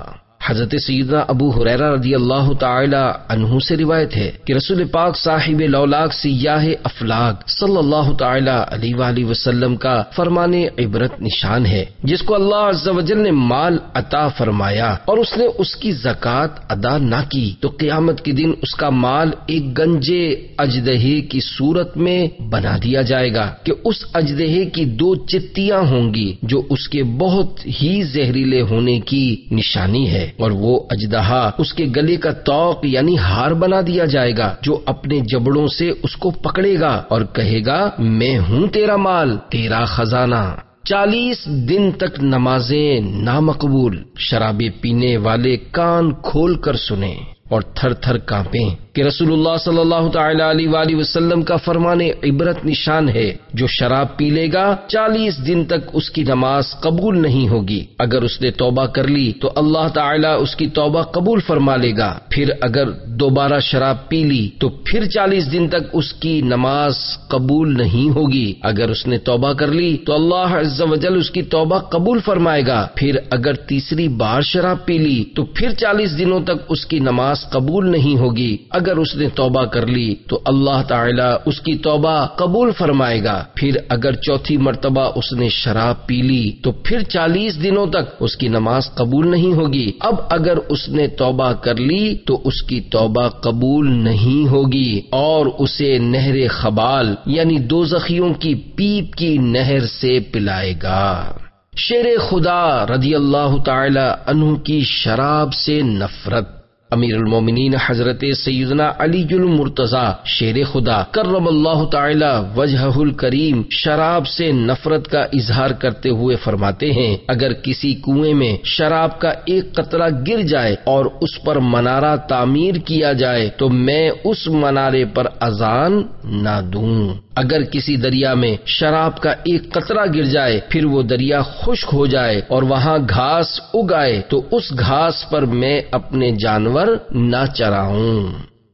حضرت سیدنا ابو ہریرہ رضی اللہ تعالی عنہ سے روایت ہے کہ رسول پاک صاحب لولاک سیاہ افلاک صلی اللہ تعالی علیہ وآلہ وسلم کا فرمان عبرت نشان ہے، جس کو اللہ عز و جل نے مال عطا فرمایا اور اس نے اس کی زکوٰۃ ادا نہ کی تو قیامت کے دن اس کا مال ایک گنجے اژدہے کی صورت میں بنا دیا جائے گا کہ اس اژدہے کی دو چتیاں ہوں گی جو اس کے بہت ہی زہریلے ہونے کی نشانی ہے، اور وہ اژدہا اس کے گلے کا طوق یعنی ہار بنا دیا جائے گا جو اپنے جبڑوں سے اس کو پکڑے گا اور کہے گا میں ہوں تیرا مال، تیرا خزانہ۔ چالیس دن تک نمازیں نامقبول، شرابیں پینے والے کان کھول کر سنیں اور تھر تھر کانپیں کہ رسول اللہ صلی اللہ تعالی علیہ وآلہ وسلم کا فرمان عبرت نشان ہے، جو شراب پی لے گا چالیس دن تک اس کی نماز قبول نہیں ہوگی، اگر اس نے توبہ کر لی تو اللہ تعالیٰ اس کی توبہ قبول فرما لے گا، پھر اگر دوبارہ شراب پی لی تو پھر چالیس دن تک اس کی نماز قبول نہیں ہوگی، اگر اس نے توبہ کر لی تو اللہ عز و جل اس کی توبہ قبول فرمائے گا، پھر اگر تیسری بار شراب پی لی تو پھر چالیس دنوں تک اس کی نماز قبول نہیں ہوگی، اگر اس نے توبہ کر لی تو اللہ تعالیٰ اس کی توبہ قبول فرمائے گا، پھر اگر چوتھی مرتبہ اس نے شراب پی لی تو پھر چالیس دنوں تک اس کی نماز قبول نہیں ہوگی، اب اگر اس نے توبہ کر لی تو اس کی توبہ قبول نہیں ہوگی اور اسے نہر خبال یعنی دوزخیوں کی پیپ کی نہر سے پلائے گا۔ شیر خدا رضی اللہ تعالی عنہ کی شراب سے نفرت۔ امیر المومنین حضرت سیدنا علی المرتضی شیر خدا کرم اللہ تعالی وجہہ الکریم شراب سے نفرت کا اظہار کرتے ہوئے فرماتے ہیں، اگر کسی کنویں میں شراب کا ایک قطرہ گر جائے اور اس پر منارہ تعمیر کیا جائے تو میں اس منارے پر اذان نہ دوں، اگر کسی دریا میں شراب کا ایک قطرہ گر جائے پھر وہ دریا خشک ہو جائے اور وہاں گھاس اگ آئے تو اس گھاس پر میں اپنے جانور نہ چراؤں۔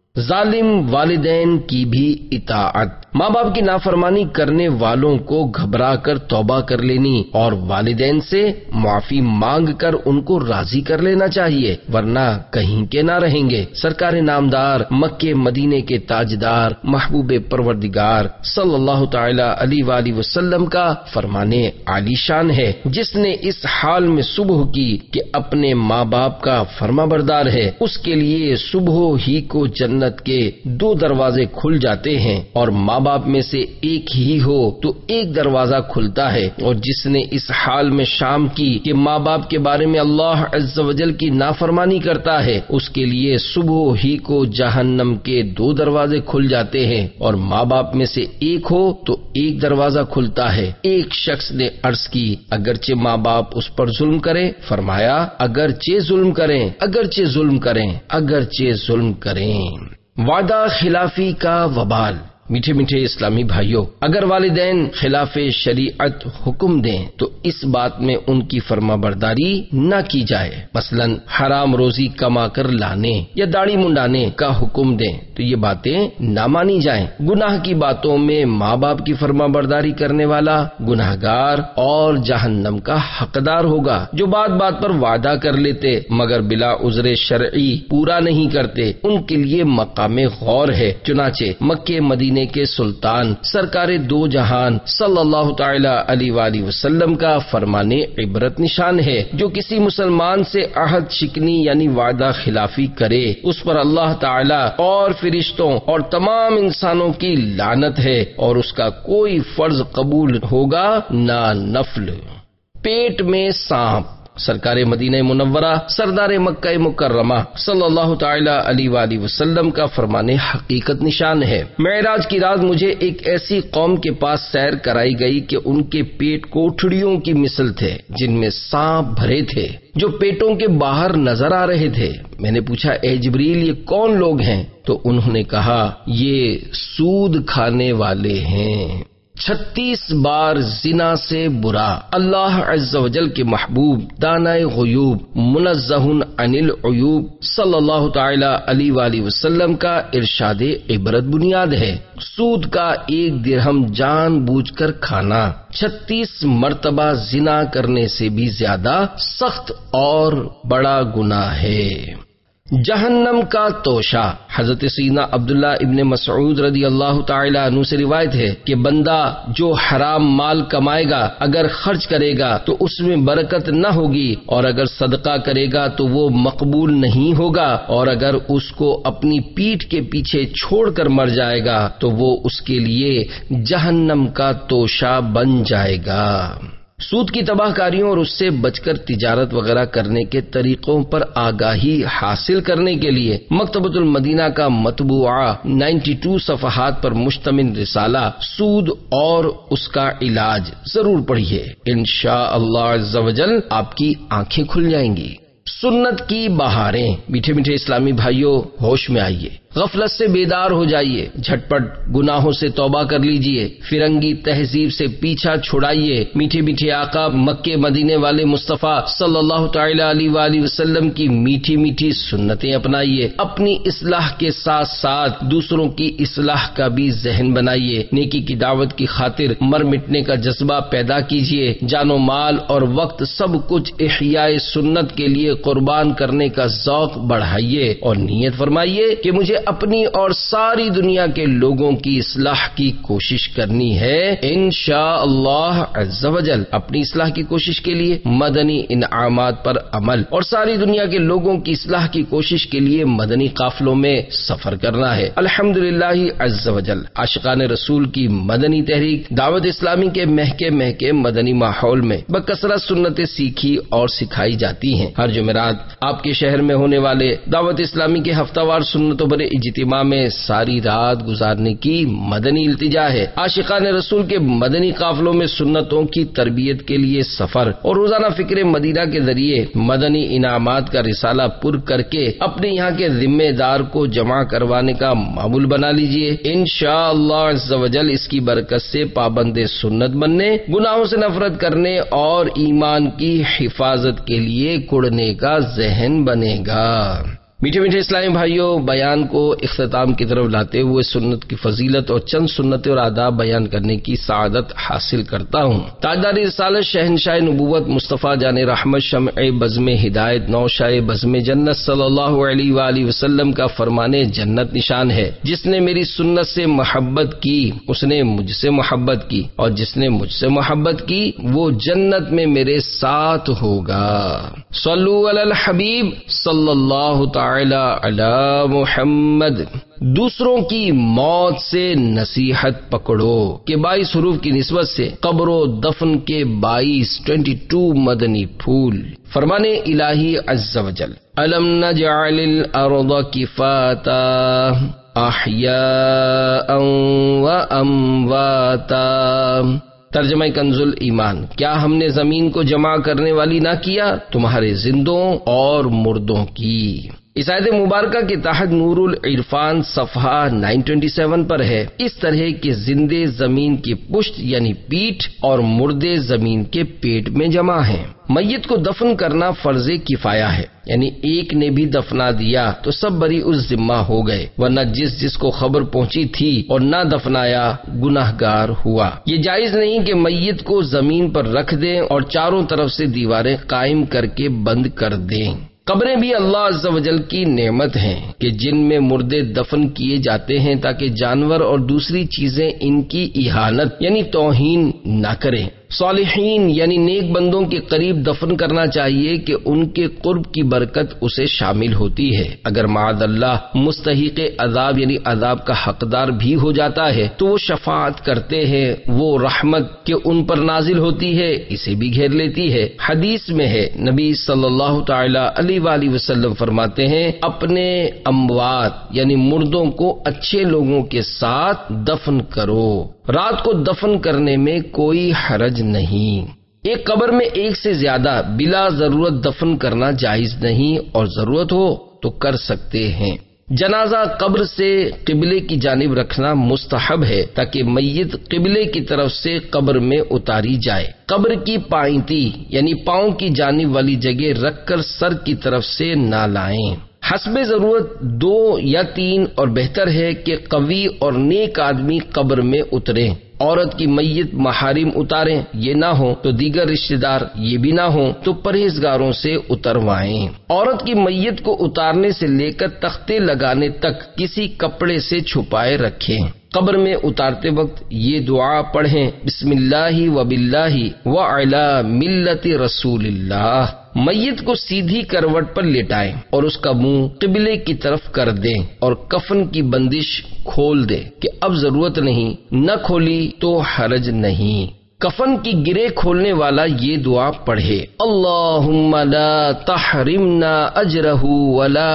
ظالم والدین کی بھی اطاعت۔ ماں باپ کی نافرمانی کرنے والوں کو گھبرا کر توبہ کر لینی اور والدین سے معافی مانگ کر ان کو راضی کر لینا چاہیے، ورنہ کہیں کے نہ رہیں گے۔ سرکار نامدار مکے مدینے کے تاجدار محبوب پروردگار صلی اللہ تعالی علیہ وآلہ وسلم کا فرمانے عالی شان ہے، جس نے اس حال میں صبح کی کہ اپنے ماں باپ کا فرما بردار ہے، اس کے لیے صبح ہی کو جنت کے دو دروازے کھل جاتے ہیں، اور ماں باپ میں سے ایک ہی ہو تو ایک دروازہ کھلتا ہے، اور جس نے اس حال میں شام کی کہ ماں باپ کے بارے میں اللہ عز و جل کی نافرمانی کرتا ہے، اس کے لیے صبح ہی کو جہنم کے دو دروازے کھل جاتے ہیں، اور ماں باپ میں سے ایک ہو تو ایک دروازہ کھلتا ہے۔ ایک شخص نے عرض کی اگرچہ ماں باپ اس پر ظلم کریں، فرمایا اگرچہ ظلم کریں اگرچہ ظلم کریں اگرچہ ظلم کریں۔ وعدہ خلافی کا وبال۔ میٹھے میٹھے اسلامی بھائیوں، اگر والدین خلاف شریعت حکم دیں تو اس بات میں ان کی فرما برداری نہ کی جائے، مثلا حرام روزی کما کر لانے یا داڑھی منڈانے کا حکم دیں تو یہ باتیں نہ مانی جائیں۔ گناہ کی باتوں میں ماں باپ کی فرما برداری کرنے والا گناہگار اور جہنم کا حقدار ہوگا۔ جو بات بات پر وعدہ کر لیتے مگر بلا عذر شرعی پورا نہیں کرتے، ان کے لیے مقام غور ہے۔ چنانچہ مکے مدینے کے سلطان سرکار دو جہان صلی اللہ تعالی علیہ وآلہ وسلم کا فرمان عبرت نشان ہے، جو کسی مسلمان سے عہد شکنی یعنی وعدہ خلافی کرے اس پر اللہ تعالی اور فرشتوں اور تمام انسانوں کی لعنت ہے، اور اس کا کوئی فرض قبول ہوگا نہ نفل۔ پیٹ میں سانپ۔ سرکار مدینہ منورہ سردار مکہ مکرمہ صلی اللہ تعالی علیہ وآلہ وسلم کا فرمان حقیقت نشان ہے۔ معراج کی رات مجھے ایک ایسی قوم کے پاس سیر کرائی گئی کہ ان کے پیٹ کوٹھڑیوں کی مثل تھے جن میں سانپ بھرے تھے جو پیٹوں کے باہر نظر آ رہے تھے۔ میں نے پوچھا اے جبریل یہ کون لوگ ہیں؟ تو انہوں نے کہا یہ سود کھانے والے ہیں۔ چھتیس بار زنا سے برا۔ اللہ عز و جل کے محبوب دانائے غیوب منزہ عن العیوب صلی اللہ تعالی علیہ وآلہ وسلم کا ارشاد عبرت بنیاد ہے۔ سود کا ایک درہم جان بوجھ کر کھانا چھتیس مرتبہ زنا کرنے سے بھی زیادہ سخت اور بڑا گناہ ہے۔ جہنم کا توشہ، حضرت سیدنا عبداللہ ابن مسعود رضی اللہ تعالی عنہ سے روایت ہے کہ بندہ جو حرام مال کمائے گا اگر خرچ کرے گا تو اس میں برکت نہ ہوگی، اور اگر صدقہ کرے گا تو وہ مقبول نہیں ہوگا، اور اگر اس کو اپنی پیٹھ کے پیچھے چھوڑ کر مر جائے گا تو وہ اس کے لیے جہنم کا توشہ بن جائے گا۔ سود کی تباہ کاریوں اور اس سے بچ کر تجارت وغیرہ کرنے کے طریقوں پر آگاہی حاصل کرنے کے لیے مکتبۃ المدینہ کا مطبوعہ بانوے صفحات پر مشتمل رسالہ سود اور اس کا علاج ضرور پڑھیے، انشاءاللہ عز و جل آپ کی آنکھیں کھل جائیں گی۔ سنت کی بہاریں، میٹھے میٹھے اسلامی بھائیوں، ہوش میں آئیے، غفلت سے بیدار ہو جائیے، جھٹپٹ گناہوں سے توبہ کر لیجئے، فرنگی تہذیب سے پیچھا چھڑائیے، میٹھے میٹھے آقا مکے مدینے والے مصطفیٰ صلی اللہ تعالی علیہ وآلہ وسلم کی میٹھی میٹھی سنتیں اپنائیے، اپنی اصلاح کے ساتھ ساتھ دوسروں کی اصلاح کا بھی ذہن بنائیے، نیکی کی دعوت کی خاطر مر مٹنے کا جذبہ پیدا کیجئے، جان و مال اور وقت سب کچھ احیاء سنت کے لیے قربان کرنے کا ذوق بڑھائیے، اور نیت فرمائیے کہ مجھے اپنی اور ساری دنیا کے لوگوں کی اصلاح کی کوشش کرنی ہے۔ انشاءاللہ عز و جل اپنی اصلاح کی کوشش کے لیے مدنی انعامات پر عمل اور ساری دنیا کے لوگوں کی اصلاح کی کوشش کے لیے مدنی قافلوں میں سفر کرنا ہے۔ الحمدللہ عز و جل عاشقان رسول کی مدنی تحریک دعوت اسلامی کے مہکے مہکے مدنی ماحول میں بکثرت سنتیں سیکھی اور سکھائی جاتی ہیں۔ ہر جمعرات آپ کے شہر میں ہونے والے دعوت اسلامی کے ہفتہ وار سنتوں پر اجتماع میں ساری رات گزارنے کی مدنی التجا ہے۔ عاشقان رسول کے مدنی قافلوں میں سنتوں کی تربیت کے لیے سفر اور روزانہ فکر مدینہ کے ذریعے مدنی انعامات کا رسالہ پر کر کے اپنے یہاں کے ذمہ دار کو جمع کروانے کا معمول بنا لیجئے۔ انشاءاللہ عز و جل اس کی برکت سے پابند سنت بننے، گناہوں سے نفرت کرنے اور ایمان کی حفاظت کے لیے کڑنے کا ذہن بنے گا۔ میٹھے میٹھے اسلامی بھائیوں، بیان کو اختتام کی طرف لاتے ہوئے سنت کی فضیلت اور چند سنتیں اور آداب بیان کرنے کی سعادت حاصل کرتا ہوں۔ تاجدار رسالت شہنشاہ نبوت مصطفیٰ جان رحمت شمع بزم ہدایت نوشائے بزم جنت صلی اللہ علیہ وآلہ وسلم کا فرمانے جنت نشان ہے، جس نے میری سنت سے محبت کی اس نے مجھ سے محبت کی، اور جس نے مجھ سے محبت کی وہ جنت میں میرے ساتھ ہوگا۔ صلو علی الحبیب صلی اللہ تعالی علی محمد۔ دوسروں کی موت سے نصیحت پکڑو کہ بائیس حروف کی نسبت سے قبر و دفن کے بائیس بائیس مدنی پھول۔ فرمانے الہی عز و جل، الم نجعل الارض کفاتا احیاء و امواتا۔ ترجمہ کنز ایمان، کیا ہم نے زمین کو جمع کرنے والی نہ کیا تمہارے زندوں اور مردوں کی۔ اس آیت مبارکہ کے تحت نور العرفان صفحہ نو سو سیونتیس پر ہے، اس طرح کے زندے زمین کی پشت یعنی پیٹھ اور مردے زمین کے پیٹ میں جمع ہیں۔ میت کو دفن کرنا فرض کفایہ ہے، یعنی ایک نے بھی دفنا دیا تو سب بری اس ذمہ ہو گئے، ورنہ جس جس کو خبر پہنچی تھی اور نہ دفنایا گناہگار ہوا۔ یہ جائز نہیں کہ میت کو زمین پر رکھ دیں اور چاروں طرف سے دیواریں قائم کر کے بند کر دیں۔ قبریں بھی اللہ عز و جل کی نعمت ہیں کہ جن میں مردے دفن کیے جاتے ہیں تاکہ جانور اور دوسری چیزیں ان کی اہانت یعنی توہین نہ کریں۔ صالحین یعنی نیک بندوں کے قریب دفن کرنا چاہیے کہ ان کے قرب کی برکت اسے شامل ہوتی ہے۔ اگر معاذ اللہ مستحق عذاب یعنی عذاب کا حقدار بھی ہو جاتا ہے تو وہ شفاعت کرتے ہیں، وہ رحمت کہ ان پر نازل ہوتی ہے اسے بھی گھیر لیتی ہے۔ حدیث میں ہے، نبی صلی اللہ تعالی علیہ وآلہ وسلم فرماتے ہیں، اپنے اموات یعنی مردوں کو اچھے لوگوں کے ساتھ دفن کرو۔ رات کو دفن کرنے میں کوئی حرج نہیں۔ ایک قبر میں ایک سے زیادہ بلا ضرورت دفن کرنا جائز نہیں، اور ضرورت ہو تو کر سکتے ہیں۔ جنازہ قبر سے قبلے کی جانب رکھنا مستحب ہے تاکہ میت قبلے کی طرف سے قبر میں اتاری جائے۔ قبر کی پائنتی یعنی پاؤں کی جانب والی جگہ رکھ کر سر کی طرف سے نہ لائیں۔ حسب ضرورت دو یا تین اور بہتر ہے کہ قوی اور نیک آدمی قبر میں اتریں۔ عورت کی میت محارم اتاریں، یہ نہ ہو تو دیگر رشتہ دار، یہ بھی نہ ہو تو پرہیزگاروں سے اتروائیں۔ عورت کی میت کو اتارنے سے لے کر تختے لگانے تک کسی کپڑے سے چھپائے رکھیں۔ قبر میں اتارتے وقت یہ دعا پڑھیں، بسم اللہ و باللہ و علی ملت رسول اللہ۔ میت کو سیدھی کروٹ پر لٹائیں اور اس کا منہ قبلے کی طرف کر دیں اور کفن کی بندش کھول دیں کہ اب ضرورت نہیں، نہ کھولی تو حرج نہیں۔ کفن کی گرے کھولنے والا یہ دعا پڑھے، اللہم لا تحرمنا اجرہ ولا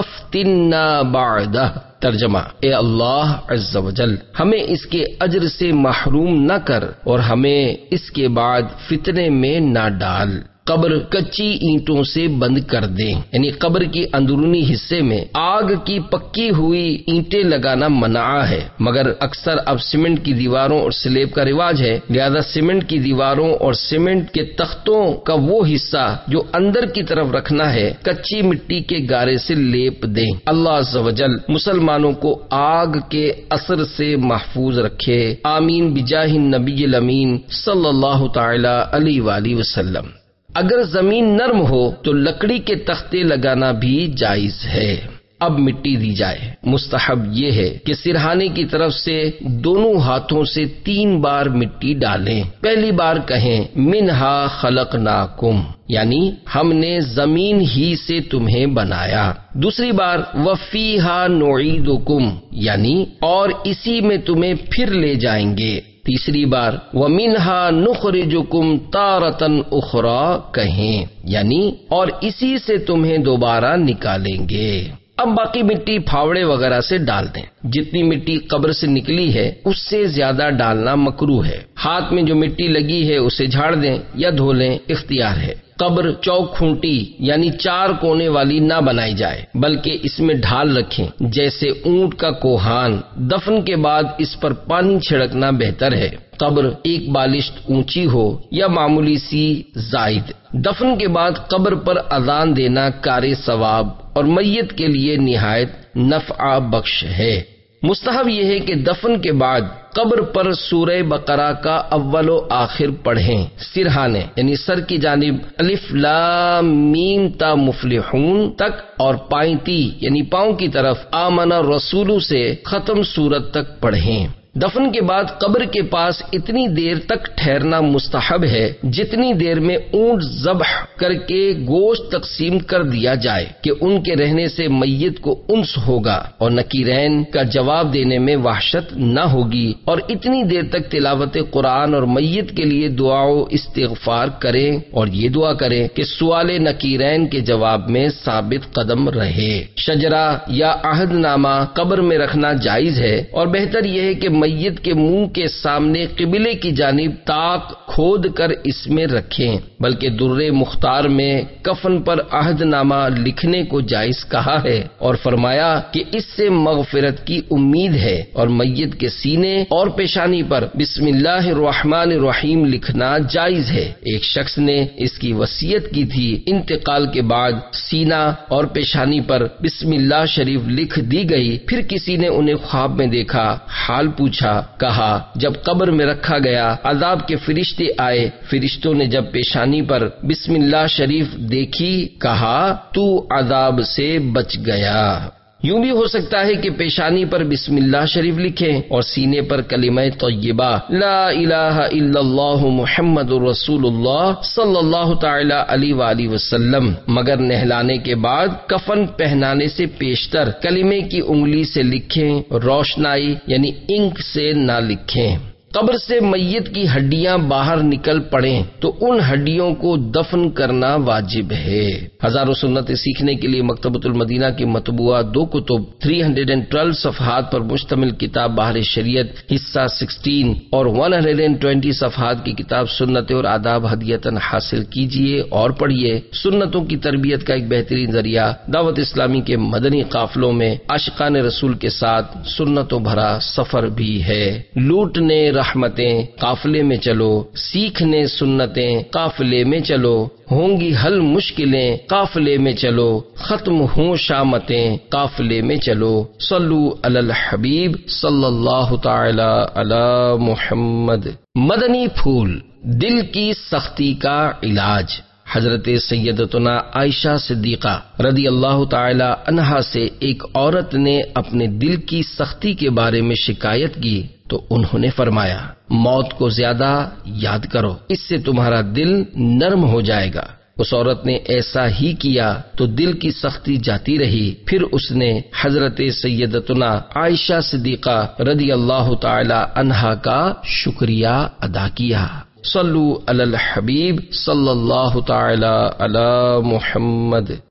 تفتنا بعدہ۔ ترجمہ، اے اللہ عز و جل ہمیں اس کے اجر سے محروم نہ کر اور ہمیں اس کے بعد فتنے میں نہ ڈال۔ قبر کچی اینٹوں سے بند کر دیں، یعنی قبر کی اندرونی حصے میں آگ کی پکی ہوئی اینٹیں لگانا منع ہے، مگر اکثر اب سیمنٹ کی دیواروں اور سلیب کا رواج ہے، لہذا سیمنٹ کی دیواروں اور سیمنٹ کے تختوں کا وہ حصہ جو اندر کی طرف رکھنا ہے کچی مٹی کے گارے سے لیپ دیں۔ اللہ عز و جل مسلمانوں کو آگ کے اثر سے محفوظ رکھے، آمین بجاہ النبی الامین صلی اللہ تعالی علیہ وآلہ وسلم۔ اگر زمین نرم ہو تو لکڑی کے تختے لگانا بھی جائز ہے۔ اب مٹی دی جائے۔ مستحب یہ ہے کہ سرہانے کی طرف سے دونوں ہاتھوں سے تین بار مٹی ڈالیں۔ پہلی بار کہیں منہا خلقناکم، یعنی ہم نے زمین ہی سے تمہیں بنایا۔ دوسری بار وفیہا نعیدکم، یعنی اور اسی میں تمہیں پھر لے جائیں گے۔ تیسری بار وَمِنْهَا نُخْرِجُكُمْ تَارَةً أُخْرَى کہیں، یعنی اور اسی سے تمہیں دوبارہ نکالیں گے۔ اب باقی مٹی پھاوڑے وغیرہ سے ڈال دیں۔ جتنی مٹی قبر سے نکلی ہے اس سے زیادہ ڈالنا مکروہ ہے۔ ہاتھ میں جو مٹی لگی ہے اسے جھاڑ دیں یا دھو لیں، اختیار ہے۔ قبر چوک کھونٹی یعنی چار کونے والی نہ بنائی جائے، بلکہ اس میں ڈھال رکھیں جیسے اونٹ کا کوہان۔ دفن کے بعد اس پر پانی چھڑکنا بہتر ہے۔ قبر ایک بالشت اونچی ہو یا معمولی سی زائد۔ دفن کے بعد قبر پر اذان دینا کار ثواب اور میت کے لیے نہایت نفع بخش ہے۔ مستحب یہ ہے کہ دفن کے بعد قبر پر سورہ بقرہ کا اول و آخر پڑھیں، سرہانے یعنی سر کی جانب الف لام میم تا مفلحون تک اور پائنتی یعنی پاؤں کی طرف آمن الرسول سے ختم سورت تک پڑھیں۔ دفن کے بعد قبر کے پاس اتنی دیر تک ٹھہرنا مستحب ہے جتنی دیر میں اونٹ ذبح کر کے گوشت تقسیم کر دیا جائے کہ ان کے رہنے سے میت کو انس ہوگا اور نکیرین کا جواب دینے میں وحشت نہ ہوگی، اور اتنی دیر تک تلاوت قرآن اور میت کے لیے دعا و استغفار کریں اور یہ دعا کریں کہ سوال نکیرین کے جواب میں ثابت قدم رہے۔ شجرہ یا عہد نامہ قبر میں رکھنا جائز ہے، اور بہتر یہ ہے کہ میت کے منہ کے سامنے قبلے کی جانب تاک کھود کر اس میں رکھیں، بلکہ در مختار میں کفن پر عہد نامہ لکھنے کو جائز کہا ہے اور فرمایا کہ اس سے مغفرت کی امید ہے، اور میت کے سینے اور پیشانی پر بسم اللہ الرحمن الرحیم لکھنا جائز ہے۔ ایک شخص نے اس کی وصیت کی تھی، انتقال کے بعد سینہ اور پیشانی پر بسم اللہ شریف لکھ دی گئی، پھر کسی نے انہیں خواب میں دیکھا، حال پوچھا، کہا جب قبر میں رکھا گیا عذاب کے فرشتے آئے، فرشتوں نے جب پیشانی پر بسم اللہ شریف دیکھی کہا تو عذاب سے بچ گیا۔ یوں بھی ہو سکتا ہے کہ پیشانی پر بسم اللہ شریف لکھیں اور سینے پر کلمہ طیبہ لا الہ الا اللہ محمد رسول اللہ صلی اللہ تعالی علیہ وآلہ وسلم، مگر نہلانے کے بعد کفن پہنانے سے پیشتر کلمے کی انگلی سے لکھیں، روشنائی یعنی انک سے نہ لکھیں۔ قبر سے میت کی ہڈیاں باہر نکل پڑیں تو ان ہڈیوں کو دفن کرنا واجب ہے۔ ہزاروں سنتیں سیکھنے کے لیے مکتبۃ المدینہ کی مطبوعہ دو کتب تین سو بارہ صفحات پر مشتمل کتاب بحر شریعت حصہ سولہ اور ایک سو بیس صفحات کی کتاب سنت اور آداب ہدیتاً حاصل کیجیے اور پڑھیے۔ سنتوں کی تربیت کا ایک بہترین ذریعہ دعوت اسلامی کے مدنی قافلوں میں عاشقان رسول کے ساتھ سنتوں بھرا سفر بھی ہے۔ لوٹنے رحمتیں قافلے میں چلو، سیکھنے سنتیں قافلے میں چلو، ہوں گی حل مشکلیں قافلے میں چلو، ختم ہوں شامتیں قافلے میں چلو۔ صلو علی الحبیب صلی اللہ تعالی علی محمد۔ مدنی پھول، دل کی سختی کا علاج۔ حضرت سیدتنا عائشہ صدیقہ رضی اللہ تعالی عنہا سے ایک عورت نے اپنے دل کی سختی کے بارے میں شکایت کی تو انہوں نے فرمایا، موت کو زیادہ یاد کرو، اس سے تمہارا دل نرم ہو جائے گا۔ اس عورت نے ایسا ہی کیا تو دل کی سختی جاتی رہی۔ پھر اس نے حضرت سیدتنا عائشہ صدیقہ رضی اللہ تعالی عنہا کا شکریہ ادا کیا۔ صلو علی الحبیب صلی اللہ تعالی علی محمد۔